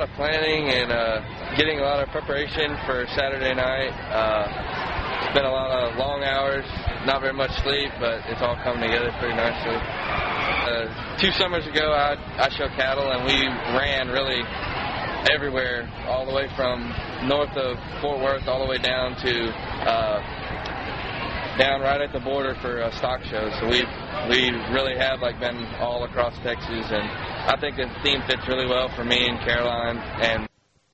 of planning and getting a lot of preparation for Saturday night. It's been a lot of long hours, not very much sleep, but it's all come together pretty nicely. 2 summers ago, I show cattle, and we ran really everywhere, all the way from north of Fort Worth all the way down to down right at the border for stock shows. So we really have been all across Texas, and I think the theme fits really well for me and Caroline. And